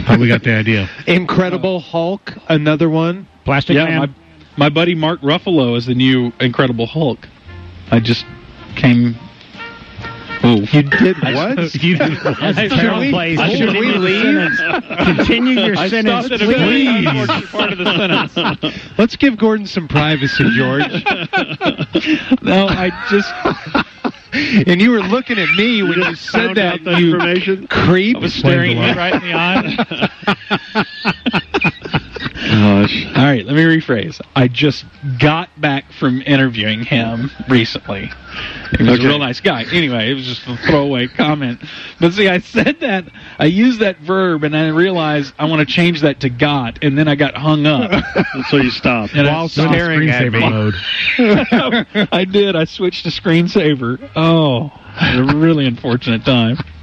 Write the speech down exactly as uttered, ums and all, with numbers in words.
how we got the idea. Incredible Hulk, another one. Plastic yeah, Man. My, my buddy Mark Ruffalo is the new Incredible Hulk. I just came... Oh, you did what? you did what? That's a terrible place. Should we leave? Continue your I sentence, stopped at a very please. unfortunate part of the sentence. Let's give Gordon some privacy, George. No, I just... And you were looking at me when you said that, that you information. creep. I was staring at you right in the eye. Gosh. All right, let me rephrase. I just got back from interviewing him recently. He was Okay. a real nice guy. Anyway, it was just a throwaway comment. But see, I said that, I used that verb, and I realized I want to change that to got, and then I got hung up. So you stopped. And While I, staring at me. Mode. I did. I switched to screensaver. Oh, it was a really unfortunate time.